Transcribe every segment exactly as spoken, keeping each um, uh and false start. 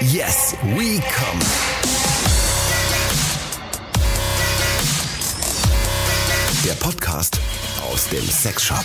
Yes, we come. Der Podcast aus dem Sexshop.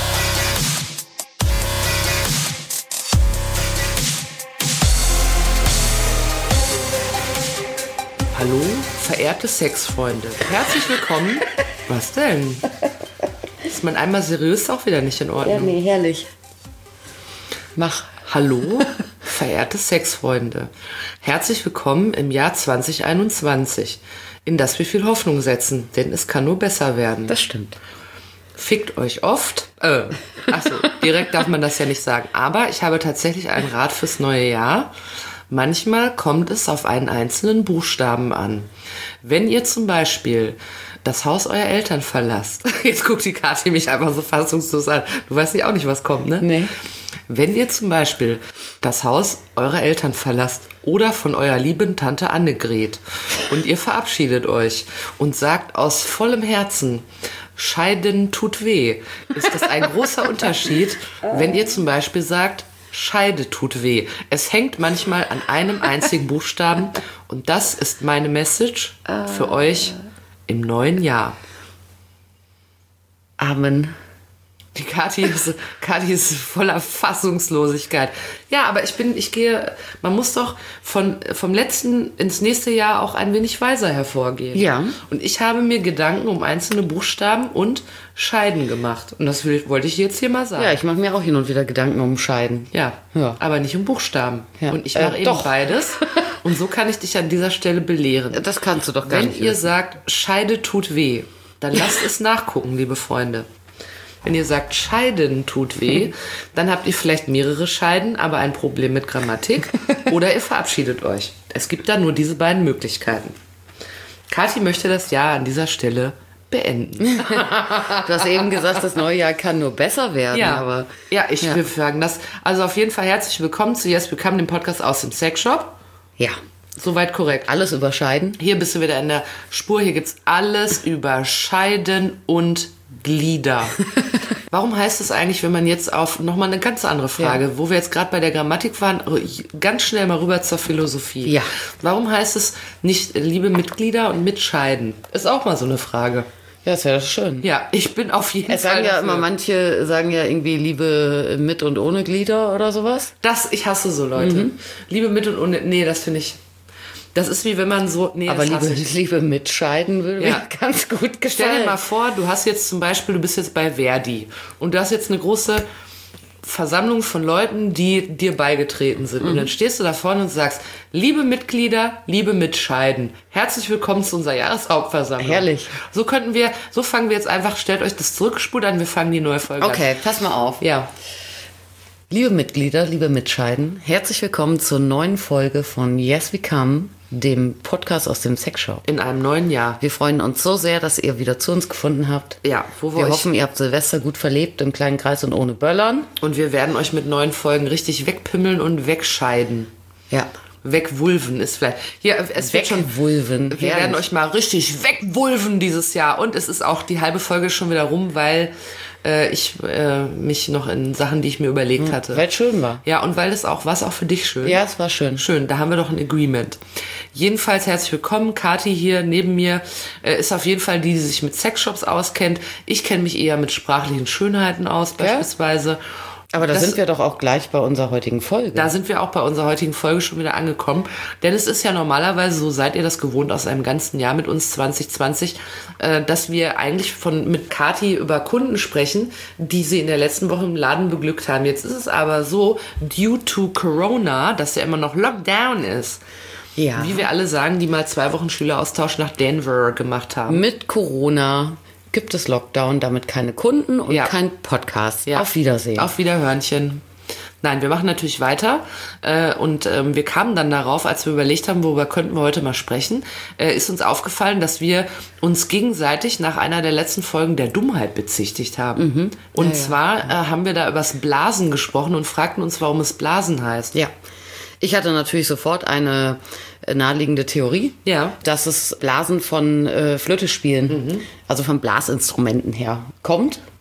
Hallo, verehrte Sexfreunde. Herzlich willkommen. Was denn? Ist man einmal seriös auch wieder nicht in Ordnung? Ja, nee, herrlich. Mach. Hallo, verehrte Sexfreunde. Herzlich willkommen im Jahr zwanzig einundzwanzig, in das wir viel Hoffnung setzen, denn es kann nur besser werden. Das stimmt. Fickt euch oft. Äh, achso, direkt darf man das ja nicht sagen. Aber ich habe tatsächlich einen Rat fürs neue Jahr. Manchmal kommt es auf einen einzelnen Buchstaben an. Wenn ihr zum Beispiel das Haus eurer Eltern verlasst. Jetzt guckt die Kathi mich einfach so fassungslos an. Du weißt nicht auch nicht, was kommt, ne? Nee. Wenn ihr zum Beispiel das Haus eurer Eltern verlasst oder von eurer lieben Tante Annegret und ihr verabschiedet euch und sagt aus vollem Herzen, Scheiden tut weh, ist das ein großer Unterschied, wenn ihr zum Beispiel sagt, Scheide tut weh. Es hängt manchmal an einem einzigen Buchstaben und das ist meine Message für euch im neuen Jahr. Amen. Die Kathi ist, Kathi ist voller Fassungslosigkeit. Ja, aber ich bin, ich gehe, man muss doch von, vom letzten ins nächste Jahr auch ein wenig weiser hervorgehen. Ja. Und ich habe mir Gedanken um einzelne Buchstaben und Scheiden gemacht. Und das will, wollte ich jetzt hier mal sagen. Ja, ich mache mir auch hin und wieder Gedanken um Scheiden. Ja, Ja. aber nicht um Buchstaben. Ja. Und ich mache Äh, eben doch. beides. Und so kann ich dich an dieser Stelle belehren. Das kannst du doch gar Wenn nicht. ihr wissen. sagt, Scheide tut weh, dann lasst es nachgucken, liebe Freunde. Wenn ihr sagt, Scheiden tut weh, dann habt ihr vielleicht mehrere Scheiden, aber ein Problem mit Grammatik oder ihr verabschiedet euch. Es gibt da nur diese beiden Möglichkeiten. Kathi möchte das Jahr an dieser Stelle beenden. Du hast eben gesagt, das neue Jahr kann nur besser werden. Ja, aber ja ich Ja. will sagen das. Also auf jeden Fall herzlich willkommen zu Yes, Willkommen, dem Podcast aus dem Sexshop. ja, Soweit korrekt. alles über Scheiden. Hier bist du wieder in der Spur. Hier gibt's alles über Scheiden und Glieder. Warum heißt es eigentlich, wenn man jetzt auf, nochmal eine ganz andere Frage, Ja. wo wir jetzt gerade bei der Grammatik waren, ganz schnell mal rüber zur Philosophie. Ja. Warum heißt es nicht liebe Mitglieder und Mitscheiden? Ist auch mal so eine Frage. Ja, ist ja schön. Ja, ich bin auf jeden Es Fall sagen ja dafür. immer, manche sagen ja irgendwie Liebe mit und ohne Glieder oder sowas. Das, ich hasse so Leute. Liebe mit und ohne, nee, das finde ich, das ist wie wenn man so, nee, Aber das hasse Liebe, ich. Liebe mit Scheiden würde Ja. mir ganz gut gefallen. Stell dir mal vor, du hast jetzt zum Beispiel, du bist jetzt bei Verdi und du hast jetzt eine große Versammlung von Leuten, die dir beigetreten sind. Und dann stehst du da vorne und sagst, liebe Mitglieder, liebe Mitscheiden, herzlich willkommen zu unserer Jahreshauptversammlung. Herrlich. So könnten wir, so fangen wir jetzt einfach, stellt euch das zurückgespult an, wir fangen die neue Folge an. Okay, pass mal auf. Ja. Liebe Mitglieder, liebe Mitscheiden, herzlich willkommen zur neuen Folge von Yes We Come, dem Podcast aus dem Sexshop. In einem neuen Jahr. Wir freuen uns so sehr, dass ihr wieder zu uns gefunden habt. Ja, wo wir Wir euch- hoffen, ihr habt Silvester gut verlebt, im kleinen Kreis und ohne Böllern. Und wir werden euch mit neuen Folgen richtig wegpimmeln und wegscheiden. Ja. Wegwulven ist vielleicht. Hier, es wird schon. Wegwulven. Wir Herrlich. werden euch mal richtig wegwulven dieses Jahr. Und es ist auch die halbe Folge schon wieder rum, weil äh, ich äh, mich noch in Sachen, die ich mir überlegt hatte. Weil es schön war. Ja, und weil es auch, war es auch für dich schön? Ja, es war schön. Schön, da haben wir doch ein Agreement. Jedenfalls herzlich willkommen. Kathi hier neben mir äh, ist auf jeden Fall die, die sich mit Sexshops auskennt. Ich kenne mich eher mit sprachlichen Schönheiten aus, beispielsweise. Aber da Das- sind wir doch auch gleich bei unserer heutigen Folge. Da sind wir auch bei unserer heutigen Folge schon wieder angekommen. Denn es ist ja normalerweise, so seid ihr das gewohnt aus einem ganzen Jahr mit uns zwanzig zwanzig, äh, dass wir eigentlich von mit Kathi über Kunden sprechen, die sie in der letzten Woche im Laden beglückt haben. Jetzt ist es aber so, due to Corona, dass ja immer noch Lockdown ist, ja. wie wir alle sagen, die mal zwei Wochen Schüleraustausch nach Denver gemacht haben. Mit Corona gibt es Lockdown, damit keine Kunden und Ja. kein Podcast. Ja. Auf Wiedersehen. Auf Wiederhörnchen. Nein, wir machen natürlich weiter äh, und ähm, wir kamen dann darauf, als wir überlegt haben, worüber könnten wir heute mal sprechen, äh, ist uns aufgefallen, dass wir uns gegenseitig nach einer der letzten Folgen der Dummheit bezichtigt haben. Und Ja, ja. zwar äh, haben wir da übers Blasen gesprochen und fragten uns, warum es Blasen heißt. Ja. Ich hatte natürlich sofort eine äh, naheliegende Theorie, Ja. dass es Blasen von äh, Flöte spielen, Mhm. also von Blasinstrumenten her kommt.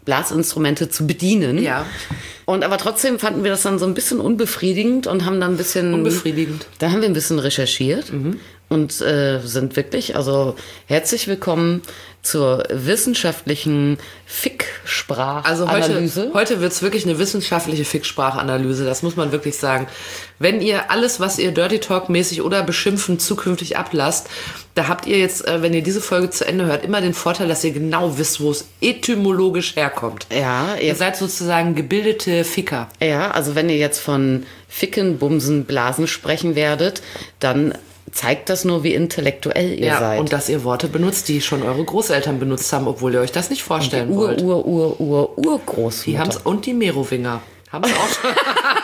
Blasinstrumente zu bedienen. Ja. Und aber trotzdem fanden wir das dann so ein bisschen unbefriedigend und haben dann ein bisschen... Unbefriedigend. Da haben wir ein bisschen recherchiert mhm. und äh, sind wirklich, also herzlich willkommen zur wissenschaftlichen Fick-Sprachanalyse. Also heute, heute wird es wirklich eine wissenschaftliche Fick-Sprachanalyse, das muss man wirklich sagen. Wenn ihr alles, was ihr Dirty Talk-mäßig oder beschimpfen zukünftig ablasst, da habt ihr jetzt, wenn ihr diese Folge zu Ende hört, immer den Vorteil, dass ihr genau wisst, wo es etymologisch herkommt. Ja. Ihr, ihr seid sozusagen gebildete Ficker. Ja, also wenn ihr jetzt von Ficken, Bumsen, Blasen sprechen werdet, dann zeigt das nur, wie intellektuell ihr ja, seid. Und dass ihr Worte benutzt, die schon eure Großeltern benutzt haben, obwohl ihr euch das nicht vorstellen und die Ur, wollt. Ur, Ur, Ur, Urgroßmutter. Die haben's, und die Merowinger haben es auch schon.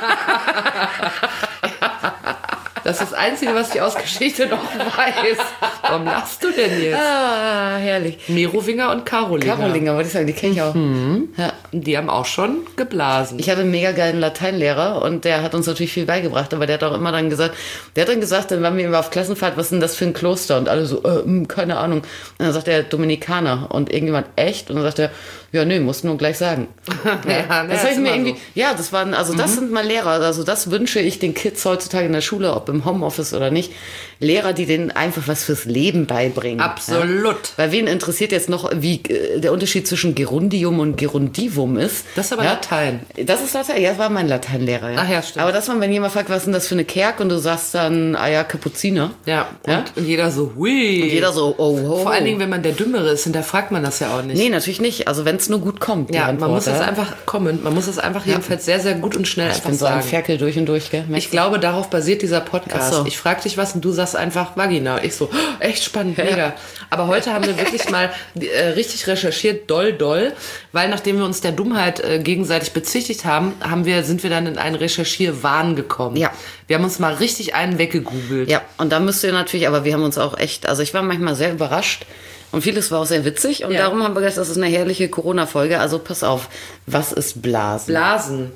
Das ist das Einzige, was ich aus Geschichte noch weiß. Warum lachst du denn jetzt? Ah, herrlich. Merowinger und Karolinger. Karolinger, wollte ich sagen, die kenne ich auch. Mhm. Ja. Die haben auch schon geblasen. Ich hatte einen mega geilen Lateinlehrer und der hat uns natürlich viel beigebracht, aber der hat auch immer dann gesagt, der hat dann gesagt, dann waren wir immer auf Klassenfahrt, was ist denn das für ein Kloster? Und alle so, äh, mh, keine Ahnung. Und dann sagt er Dominikaner und irgendjemand echt? Und dann sagt er, ja, nee, musst nur gleich sagen. ja, das habe ich mir irgendwie, so. ja, das waren, also das mhm. sind mal Lehrer, also das wünsche ich den Kids heutzutage in der Schule, ob im Homeoffice oder nicht. Lehrer, die denen einfach was fürs Leben beibringen. Absolut. Ja? Weil wen interessiert jetzt noch, wie äh, der Unterschied zwischen Gerundium und Gerundivum ist? Das ist aber ja? Latein. Das ist Latein, ja, das war mein Lateinlehrer. Ja. Ach ja, stimmt. Aber das war, wenn jemand fragt, was ist denn das für eine Kerk und du sagst dann, ah ja, Kapuziner. Ja, und, ja? und jeder so, hui. Und jeder so, oh, oh. Vor allen Dingen, wenn man der Dümmere ist, hinterfragt man das ja auch nicht. Nee, natürlich nicht. Also wenn es nur gut kommt. Ja, Antwort, man muss es ja? einfach kommen. Man muss es einfach ja. jedenfalls sehr, sehr gut und schnell ich einfach bin so sagen. ein Ferkel durch und durch, gell? Ich glaube, darauf basiert dieser Podcast. Ach so. Ich frage dich was und du sagst einfach Vagina. Ich so, oh, echt spannend, mega. Ja. Aber heute haben wir wirklich mal äh, richtig recherchiert, doll, doll, weil nachdem wir uns der Dummheit äh, gegenseitig bezichtigt haben, haben wir, sind wir dann in einen Recherchierwahn gekommen. Ja. Wir haben uns mal richtig einen weggegoogelt. Ja, und da müsst ihr natürlich, aber wir haben uns auch echt, also ich war manchmal sehr überrascht und vieles war auch sehr witzig und ja. darum haben wir gedacht, das ist eine herrliche Corona-Folge, also pass auf, was ist Blasen? Blasen.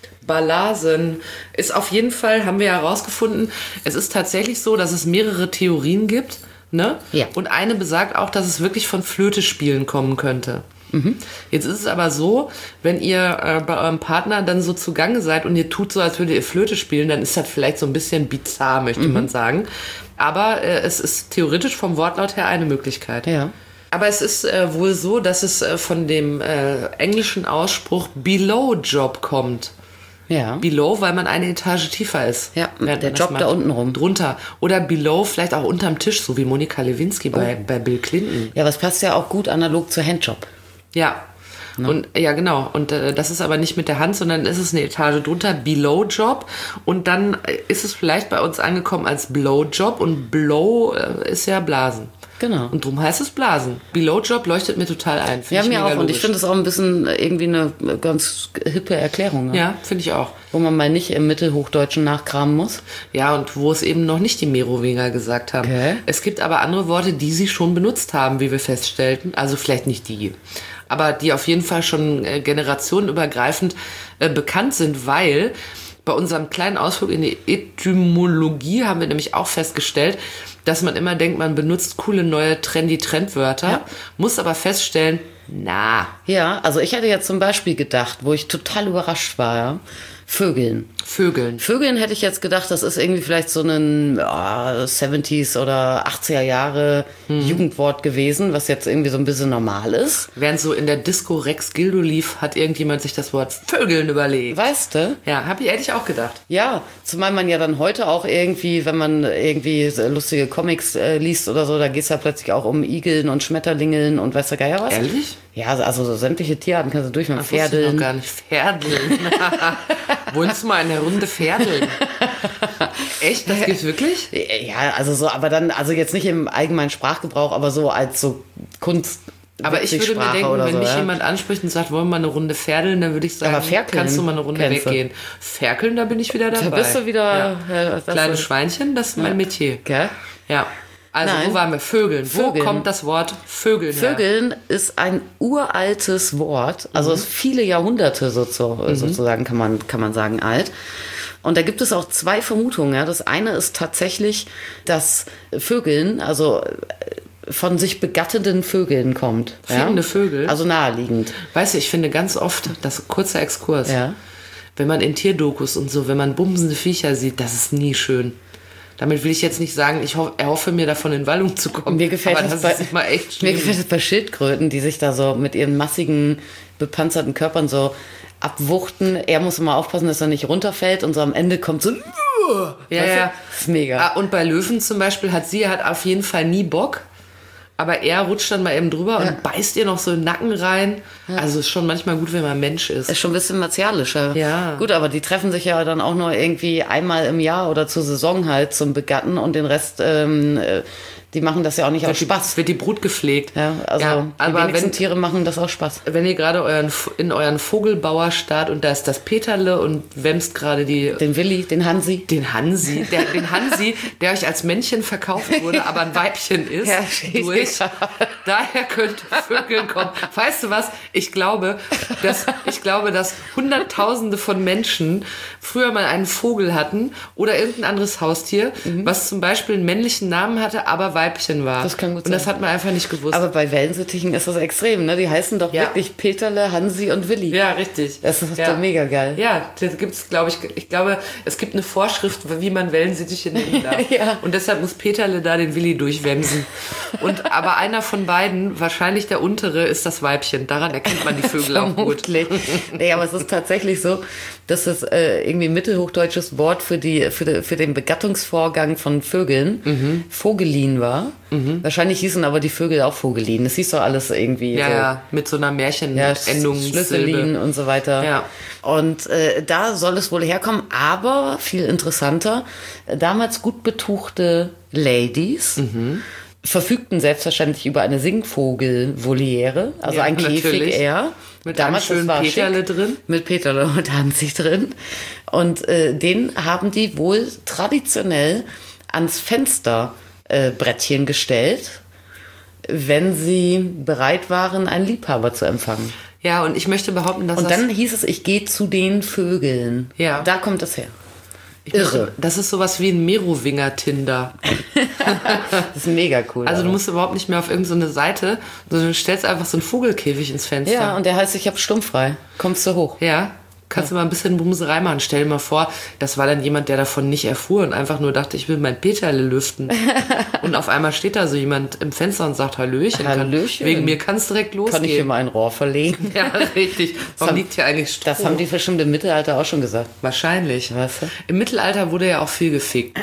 Blasen ist auf jeden Fall, haben wir ja herausgefunden, es ist tatsächlich so, dass es mehrere Theorien gibt, ne? Ja. Und eine besagt auch, dass es wirklich von Flötespielen kommen könnte. Mhm. Jetzt ist es aber so, wenn ihr äh, bei eurem Partner dann so zugange seid und ihr tut so, als würdet ihr Flöte spielen, dann ist das vielleicht so ein bisschen bizarr, möchte mhm. man sagen. Aber äh, es ist theoretisch vom Wortlaut her eine Möglichkeit. Ja. Aber es ist äh, wohl so, dass es äh, von dem äh, englischen Ausspruch Below Job kommt. Ja. Below, weil man eine Etage tiefer ist. Ja, der Job da unten rum. Drunter. Oder below, vielleicht auch unterm Tisch, so wie Monika Lewinsky oh. bei, bei Bill Clinton. Ja, aber es passt ja auch gut analog zur Handjob. Ja. No. Und ja, genau. Und äh, das ist aber nicht mit der Hand, sondern ist es eine Etage drunter, Below Job. Und dann ist es vielleicht bei uns angekommen als Blow Job. Und Blow äh, ist ja Blasen. Genau. Und drum heißt es Blasen. Below Job leuchtet mir total ein. Ja, mir auch. Logisch. Und ich finde das auch ein bisschen irgendwie eine ganz hippe Erklärung. Ne? Ja, finde ich auch. Wo man mal nicht im Mittelhochdeutschen nachkramen muss. Ja, und wo es eben noch nicht die Merowinger gesagt haben. Okay. Es gibt aber andere Worte, die sie schon benutzt haben, wie wir feststellten. Also vielleicht nicht die. Aber die auf jeden Fall schon äh, generationenübergreifend äh, bekannt sind, weil bei unserem kleinen Ausflug in die Etymologie haben wir nämlich auch festgestellt, dass man immer denkt, man benutzt coole, neue, trendy Trendwörter, ja. muss aber feststellen, na. Ja, also ich hätte jetzt zum Beispiel gedacht, wo ich total überrascht war, ja, Vögeln. Vögeln. Vögeln hätte ich jetzt gedacht, das ist irgendwie vielleicht so ein oh, siebziger oder achtziger Jahre hm. Jugendwort gewesen, was jetzt irgendwie so ein bisschen normal ist. Während so in der Disco Rex Gildo lief, hat irgendjemand sich das Wort Vögeln überlegt. Weißt du? Ja, hab ich, hätte ich auch gedacht. Ja, zumal man ja dann heute auch irgendwie, wenn man irgendwie lustige Comics äh, liest oder so, da geht es ja plötzlich auch um Igeln und Schmetterlingeln und weiß der Geier was. Ehrlich? Ja, also so sämtliche Tierarten kannst du durch mit Pferdeln. Ich noch gar nicht. Pferdeln. Wohnst du mal in der Runde Pferdeln? Echt? Das gibt's wirklich? Ja, also so, aber dann, also jetzt nicht im allgemeinen Sprachgebrauch, aber so als so Kunst. Aber ich würde mir denken, wenn so, mich ja? jemand anspricht und sagt, wollen wir mal eine Runde Pferdeln, dann würde ich sagen, kannst du mal eine Runde weggehen. Du? Ferkeln, da bin ich wieder dabei. Da bist du wieder... Ja. Ja, kleines Schweinchen, das ist mein ja. Metier. Okay. Ja. Also, Nein. wo waren wir? Vögeln. Vögeln. Wo kommt das Wort Vögeln her? Vögeln ist ein uraltes Wort, also mhm. ist viele Jahrhunderte so, so, mhm. sozusagen, kann man, kann man sagen, alt. Und da gibt es auch zwei Vermutungen. Ja. Das eine ist tatsächlich, dass Vögeln, also von sich begattenden Vögeln kommt. Fliegende ja? Vögel? Also naheliegend. Weißt du, ich finde ganz oft, das kurzer Exkurs, Ja. wenn man in Tierdokus und so, wenn man bumsende Viecher sieht, das ist nie schön. Damit will ich jetzt nicht sagen, ich ho- erhoffe mir davon in Wallung zu kommen. Mir gefällt aber das, das bei, ist immer echt mir schlimm. gefällt das bei Schildkröten, die sich da so mit ihren massigen, bepanzerten Körpern so abwuchten. Er muss immer aufpassen, dass er nicht runterfällt und so am Ende kommt so... Ja, Weißt du? ja. Das ist mega. Ah, und bei Löwen zum Beispiel hat sie hat auf jeden Fall nie Bock. Aber er rutscht dann mal eben drüber Ja. und beißt ihr noch so in den Nacken rein. Also ist schon manchmal gut, wenn man Mensch ist. Ist schon ein bisschen martialischer. Ja. Gut, aber die treffen sich ja dann auch nur irgendwie einmal im Jahr oder zur Saison halt zum Begatten und den Rest, ähm, äh, die machen das ja auch nicht aus Wird die, Spaß. wird die Brut gepflegt. Ja, also Ja, die aber wenigsten wenn, Tiere machen das auch Spaß. wenn ihr gerade euren, in euren Vogelbauer starrt und da ist das Peterle und wämst gerade die Den Willi, den Hansi. den Hansi, der, den Hansi, der euch als Männchen verkauft wurde, aber ein Weibchen ist, Ja, durch. ja. Daher könnte Vögeln kommen. Weißt du was? Ich glaube, dass, ich glaube, dass Hunderttausende von Menschen früher mal einen Vogel hatten oder irgendein anderes Haustier, was zum Beispiel einen männlichen Namen hatte, aber Weibchen war. Das kann gut Und das sein. hat man einfach nicht gewusst. Aber bei Wellensittichen ist das extrem, ne? Die heißen doch Ja. wirklich Peterle, Hansi und Willi. ja, richtig. Das ist ja. doch mega geil. Ja, das gibt's, glaube ich. Ich glaube, es gibt eine Vorschrift, wie man Wellensittiche nennen darf. Ja. Und deshalb muss Peterle da den Willi durchwemsen. Und aber einer von beiden, wahrscheinlich der untere, ist das Weibchen. Daran erkennt man die Vögel auch gut. Vermutlich. Nee, aber es ist tatsächlich so, dass es äh, irgendwie ein mittelhochdeutsches Wort für, die, für, die, für den Begattungsvorgang von Vögeln Mhm. Vogelin war. Wahrscheinlich hießen aber die Vögel auch Vogelin. Das hieß doch alles irgendwie Ja, so. ja, mit so einer Ja, Märchenendung. Schlüsselin und so weiter. Ja. Und äh, da soll es wohl herkommen, aber viel interessanter, äh, damals gut betuchte Ladies Mhm. verfügten selbstverständlich über eine Singvogel-Voliere, also Ja, ein Käfig natürlich. eher. Mit Damals, einem schönen das war Peterle schick. drin. Mit Peterle und Hansi drin. Und äh, den haben die wohl traditionell ans Fensterbrettchen äh, Brettchen gestellt, wenn sie bereit waren, einen Liebhaber zu empfangen. Ja, und ich möchte behaupten, dass Und das... dann hieß es, ich gehe zu den Vögeln. Ja. Da kommt das her. ich möchte, irre. das ist sowas wie ein Merowinger-Tinder. Das ist mega cool. Also du aber. musst überhaupt nicht mehr auf irgendeine so Seite, sondern du stellst einfach so einen Vogelkäfig ins Fenster. Ja, und der heißt, ich habe stummfrei. Kommst du hoch? Ja, kannst du mal ein bisschen Bumserei machen. Stell dir mal vor, das war dann jemand, der davon nicht erfuhr und einfach nur dachte, ich will mein Peterle lüften. Und auf einmal steht da so jemand im Fenster und sagt, Hallöchen. Hallöchen. Kann, wegen mir kann es direkt losgehen. Kann ich hier mal ein Rohr verlegen? Ja, richtig. Warum haben- liegt hier eigentlich Stroh? Das haben die bestimmt im Mittelalter auch schon gesagt. Wahrscheinlich. Weißt du? Im Mittelalter wurde ja auch viel gefickt.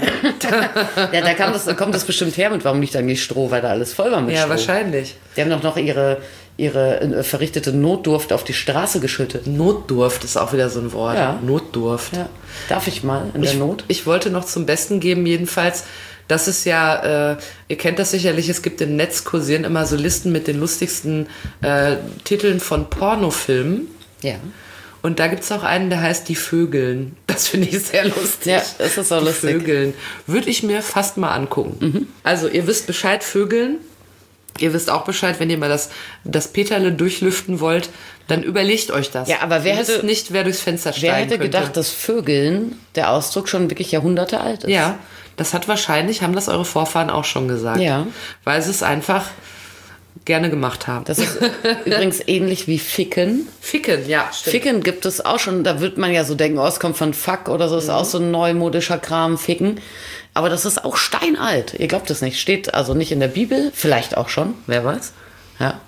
Ja, da, kam das, da kommt das bestimmt her mit, warum liegt eigentlich Stroh, weil da alles voll war mit Ja, Stroh. wahrscheinlich. Die haben doch noch ihre, ihre äh, verrichtete Notdurft auf die Straße geschüttet. Notdurft ist auch wieder so ein Wort. Ja. Notdurft. Ja. Darf ich mal in der Ich, Not? ich wollte noch zum Besten geben, jedenfalls, das ist ja, äh, ihr kennt das sicherlich, es gibt im Netz kursieren immer so Listen mit den lustigsten äh, Titeln von Pornofilmen. Ja. Und da gibt es auch einen, der heißt Die Vögeln. Das finde ich sehr lustig. Ja, das ist auch Die lustig. Vögeln. Würde ich mir fast mal angucken. Also ihr wisst Bescheid, Vögeln. Ihr wisst auch Bescheid, wenn ihr mal das, das Peterle durchlüften wollt, dann überlegt euch das. Ja, aber wer ihr wisst hätte- nicht, wer durchs Fenster steigen Wer hätte könnte. gedacht, dass Vögeln, der Ausdruck, schon wirklich Jahrhunderte alt ist? Ja, das hat wahrscheinlich, haben das eure Vorfahren auch schon gesagt. Ja. Weil sie es einfach gerne gemacht haben. Das ist übrigens ähnlich wie Ficken. Ficken, ja, stimmt. Ficken gibt es auch schon, da wird man ja so denken, oh, es kommt von Fuck oder so, ist auch so ein neumodischer Kram, Ficken. Aber das ist auch steinalt. Ihr glaubt es nicht. Steht also nicht in der Bibel, vielleicht auch schon, wer weiß. Ja.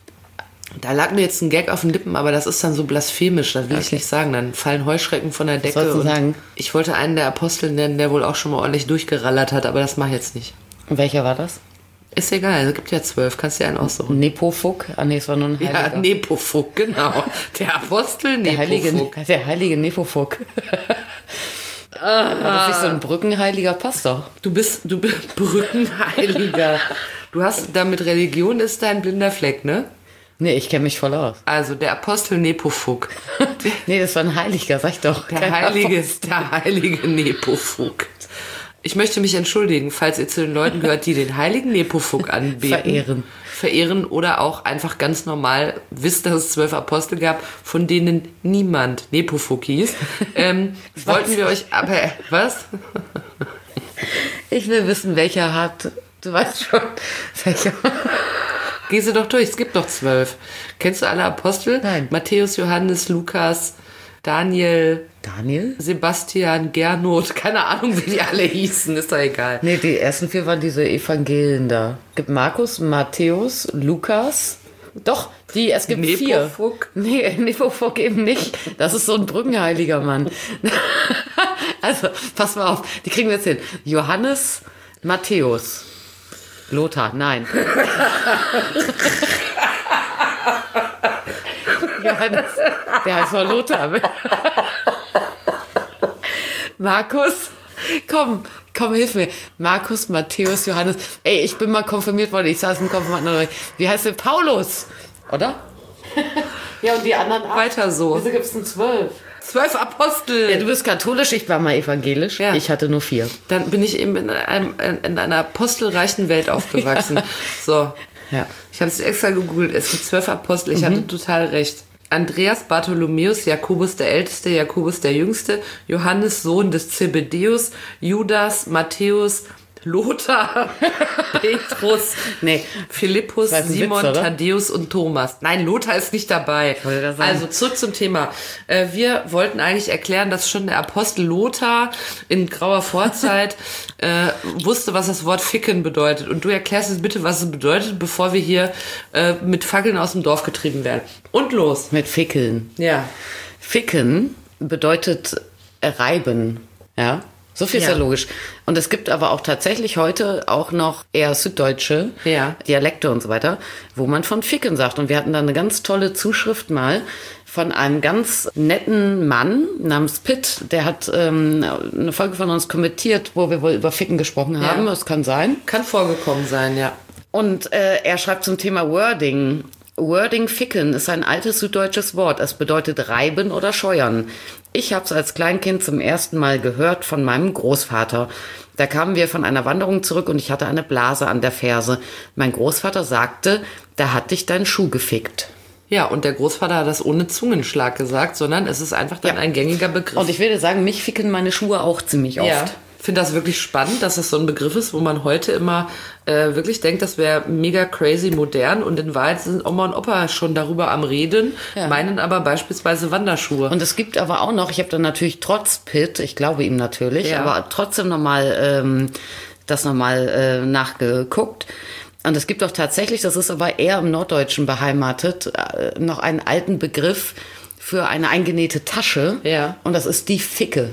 Da lag mir jetzt ein Gag auf den Lippen, aber das ist dann so blasphemisch, das will ich nicht sagen. Dann fallen Heuschrecken von der Decke. sollst du und sagen? Ich wollte einen der Apostel nennen, der wohl auch schon mal ordentlich durchgerallert hat, aber das mache ich jetzt nicht. Und welcher war das? Ist egal, es gibt ja zwölf, kannst dir einen aussuchen. Nepofuk? Ah, nee, es war nur ein Ja, Heiliger. Nepofuk, genau. Der Apostel der heilige, Nepofuk. der heilige Nepofuk. War das nicht so ein Brückenheiliger Pastor? Du bist, du bist Brückenheiliger. Du hast, damit Religion ist dein blinder Fleck, ne? Nee, ich kenne mich voll aus. Also der Apostel Nepofuk. Nee, das war ein Heiliger, sag ich doch. Der Kein heilige, Apostel. der heilige Nepofuk. Ich möchte mich entschuldigen, falls ihr zu den Leuten gehört, die den heiligen Nepofuk anbeten. Verehren. Verehren oder auch einfach ganz normal wisst, dass es zwölf Apostel gab, von denen niemand Nepofuk hieß. Ähm, wollten wir euch aber, was? Ich will wissen, welcher hat Du weißt schon. Welcher? Geh sie doch durch, es gibt noch zwölf. Kennst du alle Apostel? Nein. Matthäus, Johannes, Lukas, Daniel, Daniel? Sebastian, Gernot, keine Ahnung, wie die alle hießen, ist doch egal. Nee, die ersten vier waren diese Evangelien da. Es gibt Markus, Matthäus, Lukas. Doch, die, es gibt vier. Nepomuk? Nee, Nepomuk eben nicht. Das ist so ein brückenheiliger Mann. Also, pass mal auf, die kriegen wir jetzt hin. Johannes, Matthäus. Lothar, nein. Johannes, der heißt doch Lothar. Markus, komm, komm, hilf mir. Markus, Matthäus, Johannes. Ey, ich bin mal konfirmiert worden. Ich saß im Konfirmanden. Wie heißt der? Paulus, oder? Ja, und die anderen acht. Weiter so. Wieso gibt's denn zwölf? Zwölf Apostel. Ja, du bist katholisch, ich war mal evangelisch. Ja. Ich hatte nur vier. Dann bin ich eben in, einem, in einer apostelreichen Welt aufgewachsen. So. Ja. Ich habe es extra gegoogelt. Es gibt zwölf Apostel. Ich hatte total recht. Andreas, Bartholomäus, Jakobus der Älteste, Jakobus der Jüngste, Johannes, Sohn des Zebedeus, Judas, Matthäus, Lothar, Petrus, Nee. Philippus, Das ist ein Simon, Witz, oder? Thaddäus und Thomas. Nein, Lothar ist nicht dabei. Wollte das sagen. Also zurück zum Thema. Äh, Wir wollten eigentlich erklären, dass schon der Apostel Lothar in grauer Vorzeit äh, wusste, was das Wort Ficken bedeutet. Und du erklärst jetzt bitte, was es bedeutet, bevor wir hier äh, mit Fackeln aus dem Dorf getrieben werden. Und los. Mit Fickeln. Ja. Ficken bedeutet reiben. Ja. So viel ist Ja. ja logisch. Und es gibt aber auch tatsächlich heute auch noch eher süddeutsche Ja. Dialekte und so weiter, wo man von Ficken sagt. Und wir hatten da eine ganz tolle Zuschrift mal von einem ganz netten Mann namens Pitt. Der hat ähm, eine Folge von uns kommentiert, wo wir wohl über Ficken gesprochen haben. Ja. Das kann sein. Kann vorgekommen sein, ja. Und äh, er schreibt zum Thema Wording. Wording Ficken ist ein altes süddeutsches Wort. Es bedeutet reiben oder scheuern. Ich habe es als Kleinkind zum ersten Mal gehört von meinem Großvater. Da kamen wir von einer Wanderung zurück und ich hatte eine Blase an der Ferse. Mein Großvater sagte, da hat dich dein Schuh gefickt. Ja, und der Großvater hat das ohne Zungenschlag gesagt, sondern es ist einfach dann Ja. ein gängiger Begriff. Und ich würde sagen, mich ficken meine Schuhe auch ziemlich oft. Ja, ich finde das wirklich spannend, dass das so ein Begriff ist, wo man heute immer äh, wirklich denkt, das wäre mega crazy modern und in Wahrheit sind Oma und Opa schon darüber am Reden, Ja. meinen aber beispielsweise Wanderschuhe. Und es gibt aber auch noch, ich habe dann natürlich trotz Pitt, ich glaube ihm natürlich, Ja. aber trotzdem nochmal ähm, das nochmal äh, nachgeguckt. Und es gibt auch tatsächlich, das ist aber eher im Norddeutschen beheimatet, äh, noch einen alten Begriff für eine eingenähte Tasche. Ja. Und das ist die Ficke.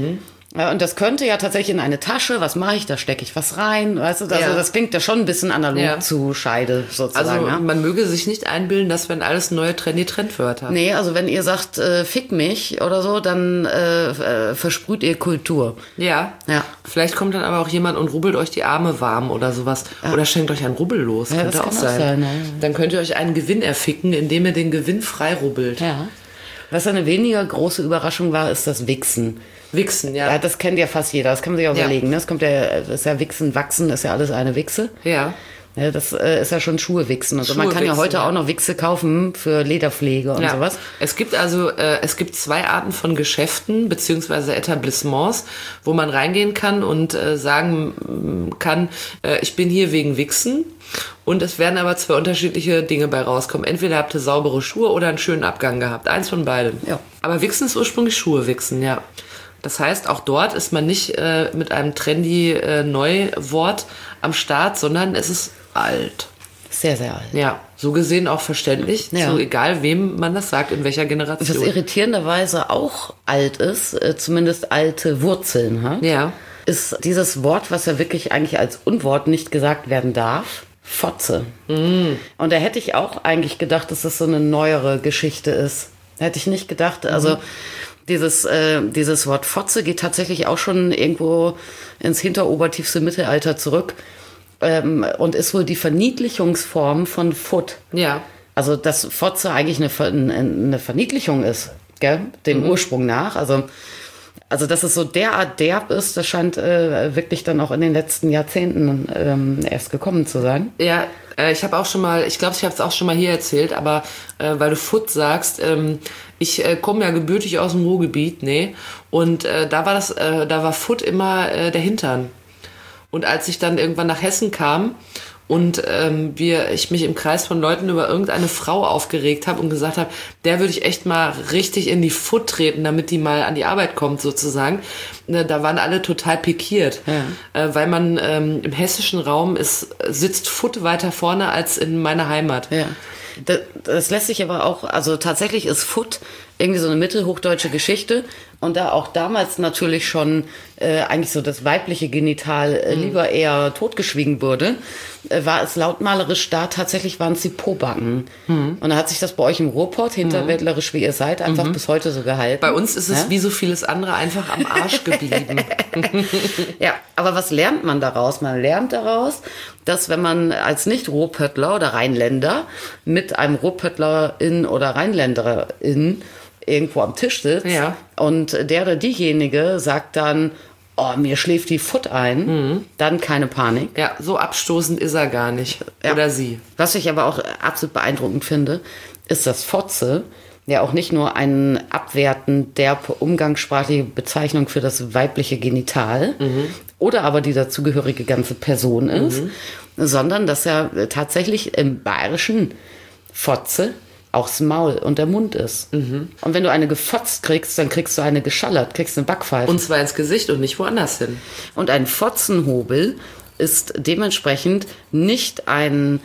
Ja, und das könnte ja tatsächlich in eine Tasche, was mache ich, da stecke ich was rein, weißt du, also Ja. das klingt ja schon ein bisschen analog Ja. zu Scheide Also sozusagen. ja. man möge sich nicht einbilden, dass wenn alles neue trendy Trendwörter. Nee, also wenn ihr sagt, äh, fick mich oder so, dann äh, äh, versprüht ihr Kultur. Ja. Ja. Vielleicht kommt dann aber auch jemand und rubbelt euch die Arme warm oder sowas. Oder schenkt euch einen Rubbel los. Ja, Könnte das auch kann auch sein. sein, ja, ja. Dann könnt ihr euch einen Gewinn erficken, indem ihr den Gewinn frei rubbelt. Ja. Was eine weniger große Überraschung war, ist das Wichsen. Wichsen, ja. Ja, das kennt ja fast jeder, das kann man sich auch Ja. überlegen. Ne? Das kommt ja, das ist ja Wichsen, Wachsen, ist ja alles eine Wichse. Ja. Ja, das äh, ist ja schon Schuhe wichsen. Also man Schuhe kann ja wichsen, heute ja. auch noch Wichse kaufen für Lederpflege und Ja. sowas. Es gibt also äh, es gibt zwei Arten von Geschäften beziehungsweise Etablissements, wo man reingehen kann und äh, sagen mm, kann, äh, ich bin hier wegen Wichsen. Und es werden aber zwei unterschiedliche Dinge bei rauskommen. Entweder habt ihr saubere Schuhe oder einen schönen Abgang gehabt. Eins von beidem. Ja. Aber Wichsen ist ursprünglich Schuhe wichsen, ja. Das heißt, auch dort ist man nicht äh, mit einem trendy äh, Neuwort am Start, sondern es ist alt. Sehr, sehr alt. Ja, so gesehen auch verständlich. Ja. So egal, wem man das sagt, in welcher Was Generation. irritierenderweise auch alt ist, äh, zumindest alte Wurzeln hat, Ja. ist dieses Wort, was ja wirklich eigentlich als Unwort nicht gesagt werden darf, Fotze. Und da hätte ich auch eigentlich gedacht, dass das so eine neuere Geschichte ist. Hätte ich nicht gedacht. Also dieses, äh, dieses Wort Fotze geht tatsächlich auch schon irgendwo ins hinterobertiefste Mittelalter zurück ähm, und ist wohl die Verniedlichungsform von Foot. Ja. Also, dass Fotze eigentlich eine, Ver eine Verniedlichung ist, gell? Dem Ursprung nach. Also, also, dass es so derart derb ist, das scheint äh, wirklich dann auch in den letzten Jahrzehnten ähm, erst gekommen zu sein. Ja, äh, ich habe auch schon mal, ich glaube, ich habe es auch schon mal hier erzählt, aber äh, weil du Foot sagst, ähm, ich äh, komme ja gebürtig aus dem Ruhrgebiet, nee, und äh, da war das, äh, da war Foot immer äh, der Hintern. Und als ich dann irgendwann nach Hessen kam und ähm, wir, ich mich im Kreis von Leuten über irgendeine Frau aufgeregt habe und gesagt habe, der würde ich echt mal richtig in die Futt treten, damit die mal an die Arbeit kommt sozusagen. Ne, da waren alle total pikiert, ja. äh, weil man ähm, im hessischen Raum ist, sitzt Futt weiter vorne als in meiner Heimat. Ja. Das, das lässt sich aber auch, also tatsächlich ist Futt irgendwie so eine mittelhochdeutsche Geschichte und da auch damals natürlich schon äh, eigentlich so das weibliche Genital äh, lieber eher totgeschwiegen wurde, äh, war es lautmalerisch da, tatsächlich waren es die Pobacken. Mhm. Und da hat sich das bei euch im Ruhrpott, hinterwäldlerisch wie ihr seid, einfach mhm. bis heute so gehalten. Bei uns ist es ja? wie so vieles andere einfach am Arsch geblieben. Ja, aber was lernt man daraus? Man lernt daraus, dass wenn man als Nicht-Ruhrpöttler oder Rheinländer mit einem Ruhrpöttlerin oder Rheinländerin irgendwo am Tisch sitzt ja. und der oder diejenige sagt dann, oh, mir schläft die Futt ein, mhm. dann keine Panik. Ja, so abstoßend ist er gar nicht. Ja. Oder sie. Was ich aber auch absolut beeindruckend finde, ist, dass Fotze ja auch nicht nur ein abwertend derbe umgangssprachliche Bezeichnung für das weibliche Genital mhm. oder aber die dazugehörige ganze Person ist, mhm. sondern dass er tatsächlich im Bayerischen Fotze auch das Maul und der Mund ist. Mhm. Und wenn du eine gefotzt kriegst, dann kriegst du eine geschallert, kriegst eine Backpfeife. Und zwar ins Gesicht und nicht woanders hin. Und ein Fotzenhobel ist dementsprechend nicht ein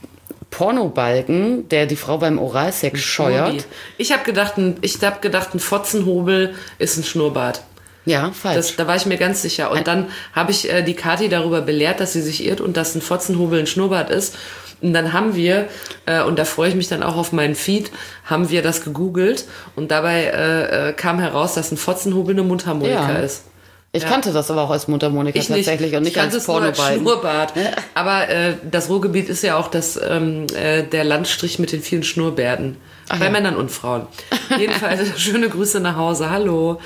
Pornobalken, der die Frau beim Oralsex scheuert. Ich habe gedacht, ein, ich hab gedacht, ein Fotzenhobel ist ein Schnurrbart. Ja, falsch. Das, da war ich mir ganz sicher. Und ein dann habe ich äh, die Kathi darüber belehrt, dass sie sich irrt und dass ein Fotzenhobel ein Schnurrbart ist. Und dann haben wir, äh, und da freue ich mich dann auch auf meinen Feed, haben wir das gegoogelt und dabei äh, kam heraus, dass ein Fotzenhobel eine Mundharmonika ja. ist. Ich ja. kannte das aber auch als Mundharmonika ich tatsächlich nicht. und nicht ich als Pornobalken. Schnurrbart. Aber äh, das Ruhrgebiet ist ja auch das, ähm, äh, der Landstrich mit den vielen Schnurrbärten. Ach, bei ja. Männern und Frauen. Jedenfalls schöne Grüße nach Hause. Hallo.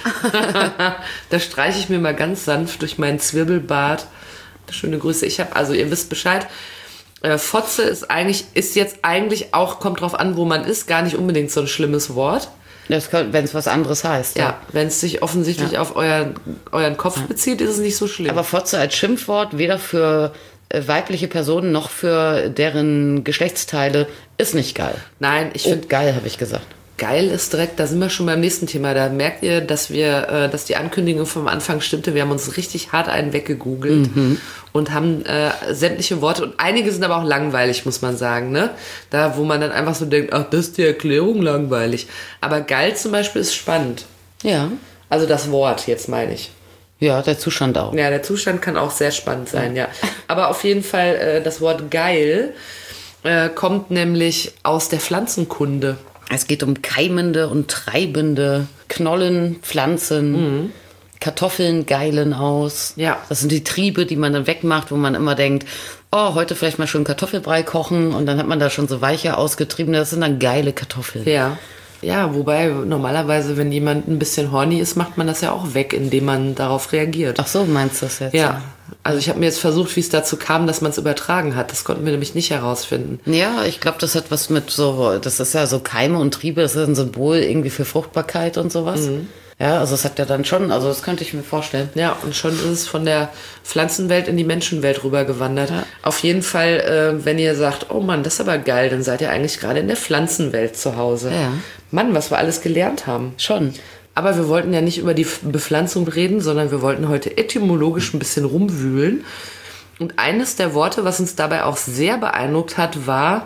Da streiche ich mir mal ganz sanft durch meinen Zwirbelbart. Schöne Grüße. Ich habe, also ihr wisst Bescheid. Äh, Fotze ist eigentlich, ist jetzt eigentlich auch, kommt drauf an, wo man ist, gar nicht unbedingt so ein schlimmes Wort. Wenn es was anderes heißt. Ja, ja. wenn es sich offensichtlich ja. auf euren, euren Kopf ja. bezieht, ist es nicht so schlimm. Aber Fotze als Schimpfwort, weder für äh, weibliche Personen noch für deren Geschlechtsteile, ist nicht geil. Nein, ich oh, finde... geil, habe ich gesagt. Geil ist direkt, da sind wir schon beim nächsten Thema. Da merkt ihr, dass wir, äh, dass die Ankündigung vom Anfang stimmte. Wir haben uns richtig hart einen weggegoogelt mhm. und haben äh, sämtliche Worte, und einige sind aber auch langweilig, muss man sagen, ne? Da, wo man dann einfach so denkt, ach, das ist die Erklärung, langweilig. Aber geil zum Beispiel ist spannend. Ja. Also das Wort, jetzt meine ich. Ja, der Zustand auch. Ja, der Zustand kann auch sehr spannend sein, ja. ja. Aber auf jeden Fall, äh, das Wort geil äh, kommt nämlich aus der Pflanzenkunde. Es geht um keimende und treibende Knollen, Pflanzen, mhm. Kartoffeln geilen aus. Ja. Das sind die Triebe, die man dann wegmacht, wo man immer denkt, oh, heute vielleicht mal schön Kartoffelbrei kochen, und dann hat man da schon so weiche ausgetriebene, das sind dann geile Kartoffeln. Ja. Ja, wobei normalerweise, wenn jemand ein bisschen horny ist, macht man das ja auch weg, indem man darauf reagiert. Ach so, meinst du das jetzt? Ja, also ich habe mir jetzt versucht, wie es dazu kam, dass man es übertragen hat. Das konnten wir nämlich nicht herausfinden. Ja, ich glaube, das hat was mit so, das ist ja so Keime und Triebe, das ist ein Symbol irgendwie für Fruchtbarkeit und sowas. Mhm. Ja, also es hat ja dann schon, also das könnte ich mir vorstellen. Ja, und schon ist es von der Pflanzenwelt in die Menschenwelt rübergewandert. Ja. Auf jeden Fall, äh, wenn ihr sagt, oh Mann, das ist aber geil, dann seid ihr eigentlich gerade in der Pflanzenwelt zu Hause. Ja. Mann, was wir alles gelernt haben. Schon. Aber wir wollten ja nicht über die Bepflanzung reden, sondern wir wollten heute etymologisch ein bisschen rumwühlen. Und eines der Worte, was uns dabei auch sehr beeindruckt hat, war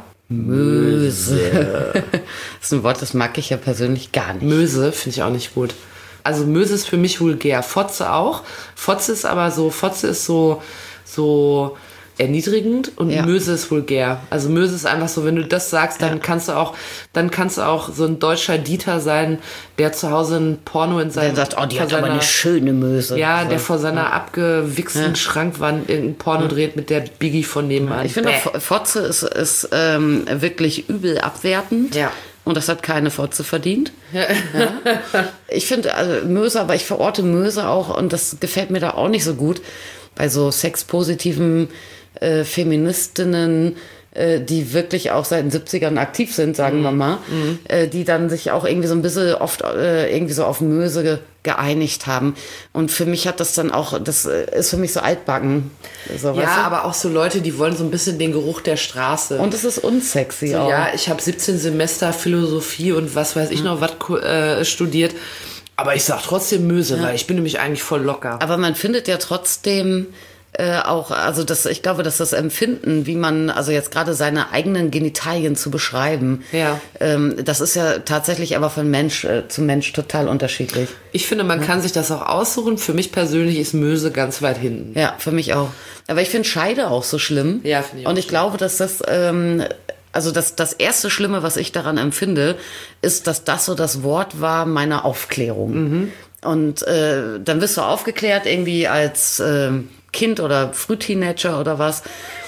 Möse. Das ist ein Wort, das mag ich ja persönlich gar nicht. Möse finde ich auch nicht gut. Also Möse ist für mich vulgär. Fotze auch. Fotze ist aber so, Fotze ist so, so erniedrigend, und ja. Möse ist vulgär. Also Möse ist einfach so, wenn du das sagst, dann ja. kannst du auch, dann kannst du auch so ein deutscher Dieter sein, der zu Hause ein Porno in seinem... Der sagt, oh, die hat seiner, aber eine schöne Möse. Ja, so. Der vor seiner ja. abgewichsten ja. Schrankwand irgendein Porno ja. dreht mit der Biggie von nebenan. Ich finde, auch, Fotze ist, ist ähm, wirklich übel abwertend. Ja. Und das hat keine Fotze verdient. Ja. Ich finde, also Möse, aber ich verorte Möse auch, und das gefällt mir da auch nicht so gut, bei so sexpositiven äh, Feministinnen, äh, die wirklich auch seit den siebzigern aktiv sind, sagen mhm. wir mal, mhm. äh, die dann sich auch irgendwie so ein bisschen oft äh, irgendwie so auf Möse ge- geeinigt haben. Und für mich hat das dann auch, das ist für mich so altbacken. So, ja, weißt du? aber auch so Leute, die wollen so ein bisschen den Geruch der Straße. Und es ist unsexy so, auch. Ja, ich habe siebzehn Semester Philosophie und was weiß ich noch was äh, studiert. Aber ich sag trotzdem Möse, ja. weil ich bin nämlich eigentlich voll locker. Aber man findet ja trotzdem äh, auch, also das, ich glaube, dass das Empfinden, wie man, also jetzt gerade seine eigenen Genitalien zu beschreiben, ja. ähm, das ist ja tatsächlich aber von Mensch äh, zu Mensch total unterschiedlich. Ich finde, man ja. kann sich das auch aussuchen. Für mich persönlich ist Möse ganz weit hinten. Ja, für mich auch. Aber ich finde Scheide auch so schlimm. Ja, finde ich auch. Und ich schlimm. glaube, dass das... Ähm, Also das, das erste Schlimme, was ich daran empfinde, ist, dass das so das Wort war meiner Aufklärung. Mhm. Und äh, dann wirst du aufgeklärt irgendwie als äh, Kind oder Frühteenager oder was.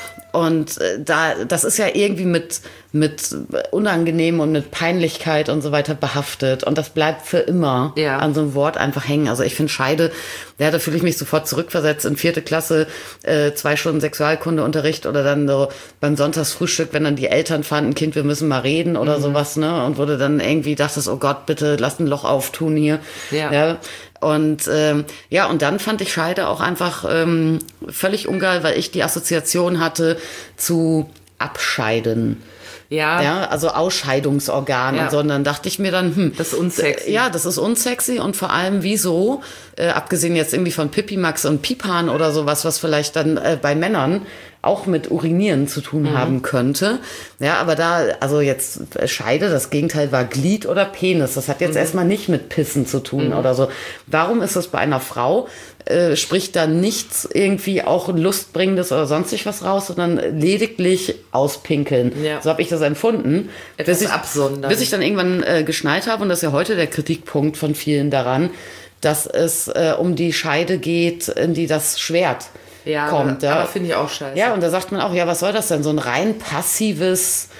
Und äh, da, das ist ja irgendwie mit, mit Unangenehm und mit Peinlichkeit und so weiter behaftet. Und das bleibt für immer ja. an so einem Wort einfach hängen. Also ich finde Scheide, ja, da fühle ich mich sofort zurückversetzt in vierte Klasse, äh, zwei Stunden Sexualkundeunterricht oder dann so beim Sonntagsfrühstück, wenn dann die Eltern fanden, Kind, wir müssen mal reden oder mhm. sowas, ne? Und wurde dann irgendwie dachtest, oh Gott, bitte lass ein Loch auftun hier. Ja. ja. Und ähm, ja, und dann fand ich Scheide auch einfach ähm, völlig ungeil, weil ich die Assoziation hatte zu Abscheiden. Ja. Ja, also Ausscheidungsorgan ja. und so. Und dann dachte ich mir dann, hm. Das ist unsexy. Ja, das ist unsexy und vor allem wieso, äh, abgesehen jetzt irgendwie von Pipimax und Pipan oder sowas, was vielleicht dann äh, bei Männern auch mit Urinieren zu tun mhm. haben könnte. Ja, aber da, also jetzt Scheide, das Gegenteil war Glied oder Penis. Das hat jetzt mhm. erstmal nicht mit Pissen zu tun mhm. oder so. Warum ist das bei einer Frau? Äh, spricht da nichts irgendwie auch Lustbringendes oder sonstig was raus, sondern lediglich auspinkeln. Ja. So habe ich das empfunden. Etwas bis ich, absondern. Bis ich dann irgendwann äh, geschnallt habe, und das ist ja heute der Kritikpunkt von vielen daran, dass es äh, um die Scheide geht, in die das Schwert ja, kommt. Ja, aber finde ich auch scheiße. Ja, und da sagt man auch, ja, was soll das denn? So ein rein passives,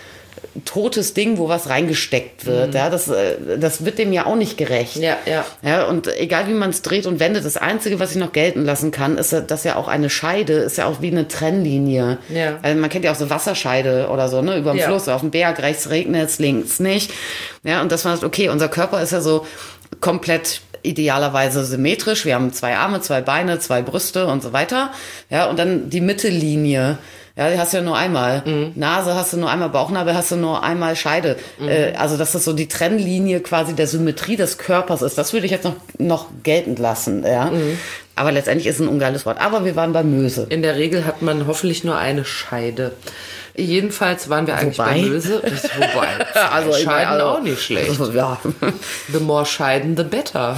totes Ding, wo was reingesteckt wird. Mhm. Ja, das, das wird dem ja auch nicht gerecht. Ja, ja. Ja, und egal wie man es dreht und wendet, das Einzige, was ich noch gelten lassen kann, ist, dass ja auch eine Scheide ist ja auch wie eine Trennlinie. Ja. Also man kennt ja auch so Wasserscheide oder so, ne, über dem ja. Fluss, auf dem Berg, rechts regnet es, links nicht. Ja, und das war okay, unser Körper ist ja so komplett idealerweise symmetrisch. Wir haben zwei Arme, zwei Beine, zwei Brüste und so weiter. Ja, und dann die Mittellinie. Ja, die hast du ja nur einmal. Mhm. Nase hast du nur einmal, Bauchnabel hast du nur einmal, Scheide. Mhm. Äh, also, dass das so die Trennlinie quasi der Symmetrie des Körpers ist, das würde ich jetzt noch, noch geltend lassen. Ja. Mhm. Aber letztendlich ist es ein ungeiles Wort. Aber wir waren bei Möse. In der Regel hat man hoffentlich nur eine Scheide. Jedenfalls waren wir eigentlich wobei? bei Möse. Wobei, also Scheiden also, auch nicht schlecht. Ja. The more Scheiden, the better.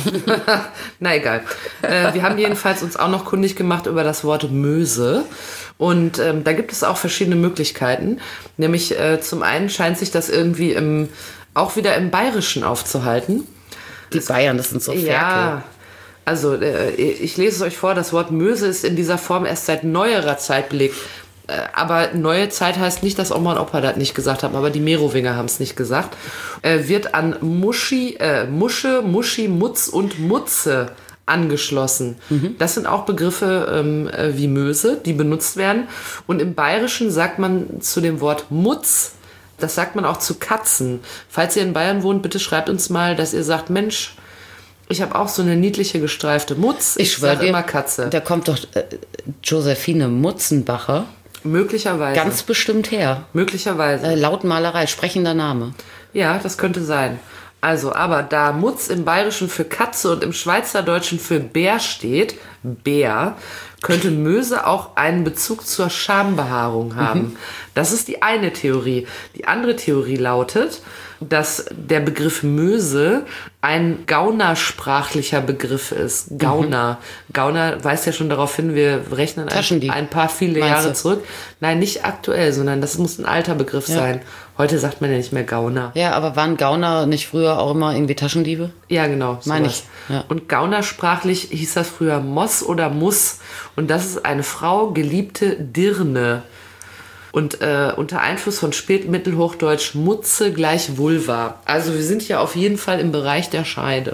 Na egal. Äh, wir haben jedenfalls uns auch noch kundig gemacht über das Wort Möse. Und ähm, da gibt es auch verschiedene Möglichkeiten. Nämlich äh, zum einen scheint sich das irgendwie im, auch wieder im Bayerischen aufzuhalten. Die das, Bayern, das sind so Ferkel. Ja. Also äh, ich lese es euch vor, das Wort Möse ist in dieser Form erst seit neuerer Zeit belegt. Aber neue Zeit heißt nicht, dass Oma und Opa das nicht gesagt haben, aber die Merowinger haben es nicht gesagt. Äh, wird an Muschi, äh, Musche, Muschi, Mutz und Mutze angeschlossen. Mhm. Das sind auch Begriffe ähm, äh, wie Möse, die benutzt werden. Und im Bayerischen sagt man zu dem Wort Mutz, das sagt man auch zu Katzen. Falls ihr in Bayern wohnt, bitte schreibt uns mal, dass ihr sagt, Mensch, ich habe auch so eine niedliche gestreifte Mutz. Ich, ich schwöre immer Katze. Da kommt doch äh, Josephine Mutzenbacher. Möglicherweise. Ganz bestimmt her. Möglicherweise. Äh, Lautmalerei, sprechender Name. Ja, das könnte sein. Also, aber da Mutz im Bayerischen für Katze und im Schweizerdeutschen für Bär steht, Bär, könnte Möse auch einen Bezug zur Schambehaarung haben. Mhm. Das ist die eine Theorie. Die andere Theorie lautet, dass der Begriff Möse ein gaunersprachlicher Begriff ist. Gauner. Mhm. Gauner weist ja schon darauf hin, wir rechnen ein, ein paar viele Jahre du? zurück. Nein, nicht aktuell, sondern das muss ein alter Begriff ja. sein. Heute sagt man ja nicht mehr Gauner. Ja, aber waren Gauner nicht früher auch immer irgendwie Taschendiebe? Ja, genau. Meine ich. Ja. Und gaunersprachlich hieß das früher Moss oder Muss. Und das ist eine Frau, geliebte Dirne. Und äh, unter Einfluss von Spätmittelhochdeutsch Mutze gleich Vulva. Also wir sind hier auf jeden Fall im Bereich der Scheide.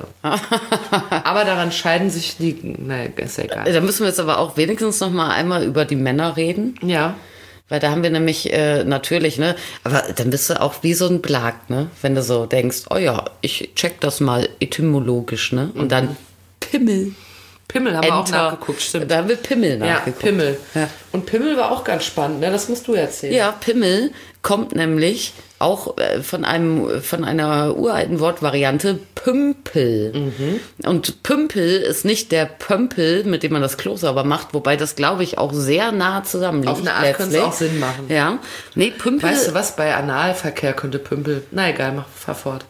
Aber daran scheiden sich die... Naja, ist ja egal. Da müssen wir jetzt aber auch wenigstens noch mal einmal über die Männer reden. Ja. Weil da haben wir nämlich äh, natürlich, ne, aber dann bist du auch wie so ein Blag, ne, wenn du so denkst, oh ja, ich check das mal etymologisch, ne, und dann Pimmel. Pimmel haben wir auch Enter. nachgeguckt, stimmt. Da haben wir Pimmel Ja, nachgeguckt. Pimmel. Ja. Und Pimmel war auch ganz spannend, ne? Das musst du erzählen. Ja, Pimmel kommt nämlich auch äh, von einem von einer uralten Wortvariante Pümpel. Mhm. Und Pümpel ist nicht der Pömpel, mit dem man das Klo sauber macht, wobei das, glaube ich, auch sehr nah zusammenliegt. Auf eine Art könnte es auch Sinn machen. Ja, nee, Pümpel. Weißt du was, bei Analverkehr könnte Pümpel... Na egal, mach, fahr fort.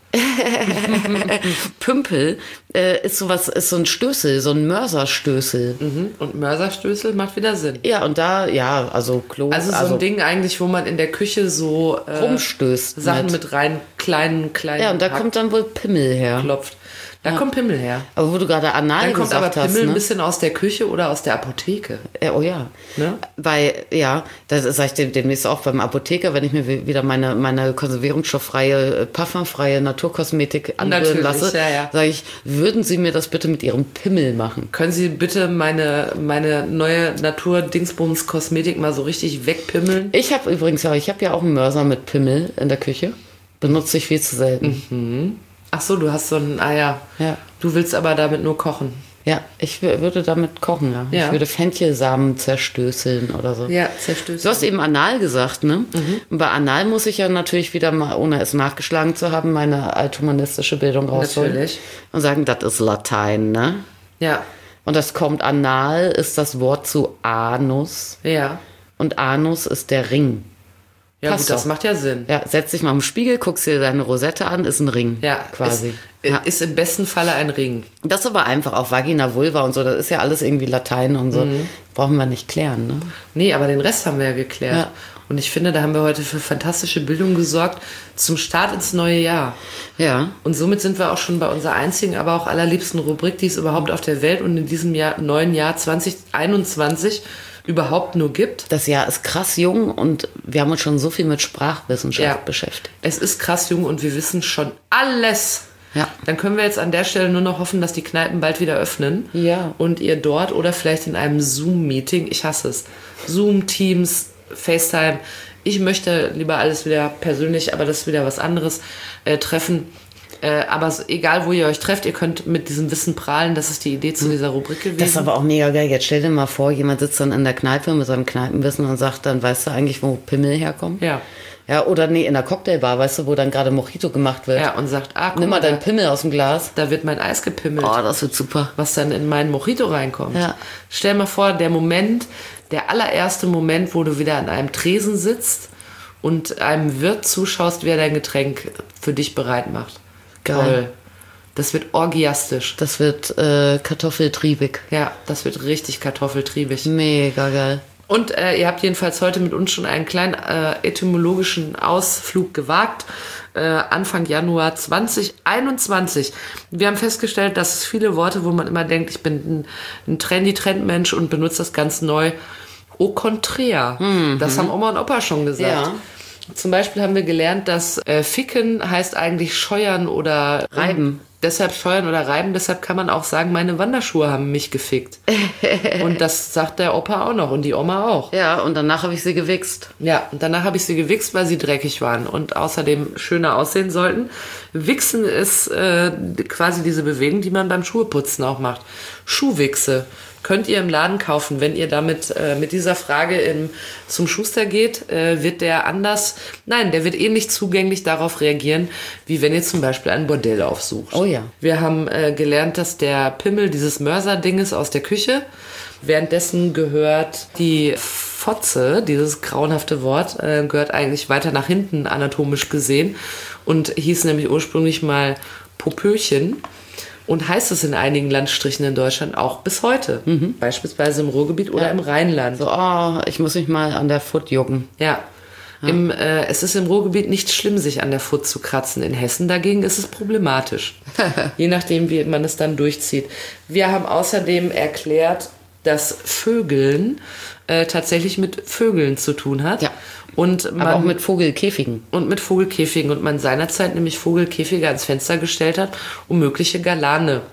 Pümpel äh, ist sowas, ist so ein Stößel, so ein Mörserstößel. Mhm. Und Mörserstößel macht wieder Sinn. Ja, und da, ja, also Klo. Also so ein Ding eigentlich, wo man in der Küche so äh, rumstößt. Sachen mit, mit rein, kleinen, kleinen Ja, und da Hack kommt dann wohl Pimmel her. klopft. Da kommt Pimmel her. Aber wo du gerade anal Dann kommt gesagt aber Pimmel hast, ne? ein bisschen aus der Küche oder aus der Apotheke. Ja, oh ja. Ne? Weil, ja, das sage ich dem, demnächst auch beim Apotheker, wenn ich mir wieder meine, meine konservierungsstofffreie, äh, parfumfreie Naturkosmetik anrühren Natürlich, lasse, ja, ja. sage ich, würden Sie mir das bitte mit Ihrem Pimmel machen? Können Sie bitte meine, meine neue Natur-Dingsbums-Kosmetik mal so richtig wegpimmeln? Ich habe übrigens, ja, ich habe ja auch einen Mörser mit Pimmel in der Küche. Benutze ich viel zu selten. Ach so, du hast so ein... Ah ja. Ja. Du willst aber damit nur kochen. Ja, ich w- würde damit kochen, ja. Ja. Ich würde Fenchelsamen zerstößeln oder so. Ja, zerstößt. Du hast eben anal gesagt, ne? Und bei anal muss ich ja natürlich wieder mal, ohne es nachgeschlagen zu haben, meine althumanistische Bildung rausholen. Natürlich. Und sagen, das ist Latein, ne? Ja, Und das kommt, anal ist das Wort zu Anus. ja. Und Anus ist der Ring. Ja, Passt gut, das doch. macht ja Sinn. Ja, setz dich mal im Spiegel, guckst dir deine Rosette an, ist ein Ring. Ja, quasi. Ist, Ja. ist im besten Falle ein Ring. Das ist aber einfach auch Vagina, Vulva und so, das ist ja alles irgendwie Latein und so. Mhm. Brauchen wir nicht klären, ne? Nee, aber den Rest haben wir ja geklärt. Ja. Und ich finde, da haben wir heute für fantastische Bildung gesorgt zum Start ins neue Jahr. Ja. Und somit sind wir auch schon bei unserer einzigen, aber auch allerliebsten Rubrik, die es überhaupt auf der Welt und in diesem Jahr, neuen Jahr zwanzig einundzwanzig überhaupt nur gibt. Das Jahr ist krass jung und wir haben uns schon so viel mit Sprachwissenschaft Ja. beschäftigt. Es ist krass jung und wir wissen schon alles. Ja. Dann können wir jetzt an der Stelle nur noch hoffen, dass die Kneipen bald wieder öffnen. Ja. Und ihr dort oder vielleicht in einem Zoom-Meeting, ich hasse es, Zoom, Teams, FaceTime, ich möchte lieber alles wieder persönlich, aber das ist wieder was anderes, äh, treffen. Äh, aber so, egal, wo ihr euch trefft, ihr könnt mit diesem Wissen prahlen. Das ist die Idee zu dieser Rubrik gewesen. Das ist aber auch mega geil. Jetzt stell dir mal vor, jemand sitzt dann in der Kneipe mit seinem Kneipenwissen und sagt dann, weißt du eigentlich, wo Pimmel herkommt? Ja. Ja, oder nee, in der Cocktailbar, weißt du, wo dann gerade Mojito gemacht wird. Ja, und sagt, ah, guck Nimm mal da, deinen Pimmel aus dem Glas. da wird mein Eis gepimmelt. Oh, das wird super. Was dann in meinen Mojito reinkommt. Ja. Stell mal vor, der Moment, der allererste Moment, wo du wieder an einem Tresen sitzt und einem Wirt zuschaust, wie er dein Getränk für dich bereit macht. Geil. Toll. Das wird orgiastisch. Das wird äh, kartoffeltriebig. Ja, das wird richtig kartoffeltriebig. Mega geil. Und äh, ihr habt jedenfalls heute mit uns schon einen kleinen äh, etymologischen Ausflug gewagt. Äh, Anfang Januar zwanzig einundzwanzig. Wir haben festgestellt, dass es viele Worte, wo man immer denkt, ich bin ein, ein Trendy-Trendmensch und benutze das ganz neu. Au contraire. Mhm. Das haben Oma und Opa schon gesagt. Ja. Zum Beispiel haben wir gelernt, dass äh, ficken heißt eigentlich scheuern oder Reiben. Deshalb scheuern oder reiben, deshalb kann man auch sagen, meine Wanderschuhe haben mich gefickt. Und das sagt der Opa auch noch und die Oma auch. Ja, und danach habe ich sie gewichst. Ja, und danach habe ich sie gewichst, weil sie dreckig waren und außerdem schöner aussehen sollten. Wichsen ist äh, quasi diese Bewegung, die man beim Schuheputzen auch macht. Schuhwichse könnt ihr im Laden kaufen. Wenn ihr damit äh, mit dieser Frage im, zum Schuster geht, äh, wird der anders, nein, der wird ähnlich zugänglich darauf reagieren, wie wenn ihr zum Beispiel ein Bordell aufsucht. Oh ja. Wir haben äh, gelernt, dass der Pimmel dieses Mörser-Ding ist aus der Küche. Währenddessen gehört die Fotze, dieses grauenhafte Wort, äh, gehört eigentlich weiter nach hinten anatomisch gesehen und hieß nämlich ursprünglich mal Popöchen. Und heißt es in einigen Landstrichen in Deutschland auch bis heute. Mhm. Beispielsweise im Ruhrgebiet oder Ja. im Rheinland. So, oh, ich muss mich mal an der Foot jucken. Ja. Im, äh, es ist im Ruhrgebiet nicht schlimm, sich an der Foot zu kratzen. In Hessen dagegen ist es problematisch. Je nachdem, wie man es dann durchzieht. Wir haben außerdem erklärt, dass Vögeln äh, tatsächlich mit Vögeln zu tun hat. Ja. Und man, Aber auch mit Vogelkäfigen. und mit Vogelkäfigen. Und man seinerzeit nämlich Vogelkäfige ans Fenster gestellt hat, um mögliche Galane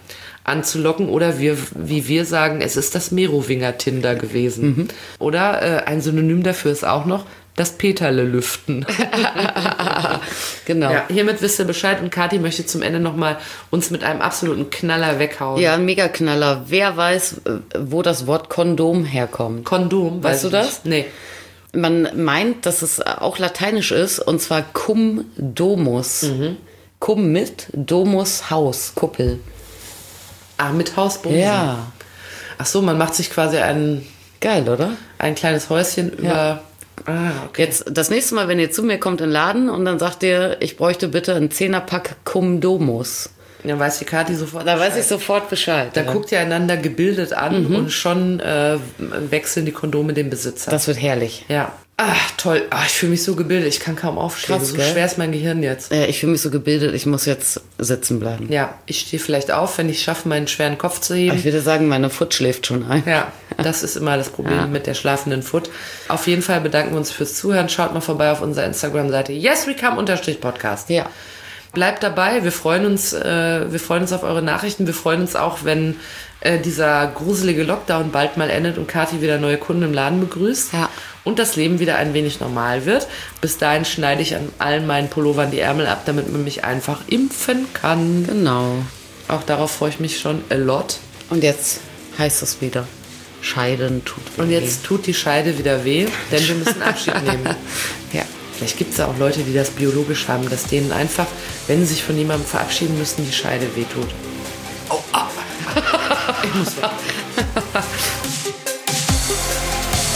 anzulocken. Oder wir, wie wir sagen, es ist das Merowinger-Tinder gewesen. Mhm. Oder äh, ein Synonym dafür ist auch noch das Peterle-Lüften. Genau. Ja, hiermit wisst ihr Bescheid und Kathi möchte zum Ende nochmal uns mit einem absoluten Knaller weghauen. Ja, ein Mega-Knaller. Wer weiß, wo das Wort Kondom herkommt? Kondom, weißt du das? Nicht. Nee. Man meint, dass es auch lateinisch ist, und zwar cum domus. Mhm. Cum mit, domus Haus, Kuppel. Ah, mit Hausbumsen. Ja. Ach so, man macht sich quasi ein... Geil, oder? Ein kleines Häuschen über... Ja. Ah, okay. Jetzt das nächste Mal, wenn ihr zu mir kommt in den Laden und dann sagt ihr, ich bräuchte bitte einen Zehnerpack Cum domus. Dann weiß die Kathi sofort Da Bescheid. weiß ich sofort Bescheid. Da ja. guckt ihr einander gebildet an Mhm. und schon äh, wechseln die Kondome den Besitzer. Das wird herrlich. Ja. Ach, toll. Ach, ich fühle mich so gebildet. Ich kann kaum aufstehen. Krass, so gell? schwer ist mein Gehirn jetzt. Äh, ich fühle mich so gebildet, ich muss jetzt sitzen bleiben. Ja, ich stehe vielleicht auf, wenn ich schaffe, meinen schweren Kopf zu heben. Ich würde sagen, meine Foot schläft schon ein. Ja, das ist immer das Problem Ja. mit der schlafenden Foot. Auf jeden Fall bedanken wir uns fürs Zuhören. Schaut mal vorbei auf unserer Instagram-Seite yeswecome-podcast. Ja. Bleibt dabei, wir freuen uns, äh, wir freuen uns auf eure Nachrichten. Wir freuen uns auch, wenn äh, dieser gruselige Lockdown bald mal endet und Kathi wieder neue Kunden im Laden begrüßt. Ja. Und das Leben wieder ein wenig normal wird. Bis dahin schneide ich an allen meinen Pullovern die Ärmel ab, damit man mich einfach impfen kann. Genau. Auch darauf freue ich mich schon a lot. Und jetzt heißt es wieder, Scheiden tut weh. Und jetzt tut die Scheide wieder weh, denn wir müssen Abschied nehmen. Ja. Vielleicht gibt es ja auch Leute, die das biologisch haben, dass denen einfach, wenn sie sich von jemandem verabschieden müssen, die Scheide wehtut. Oh, ah. Ich muss weg.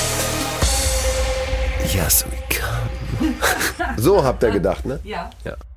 Yes, we come. So habt ihr gedacht, ne? Ja. Ja.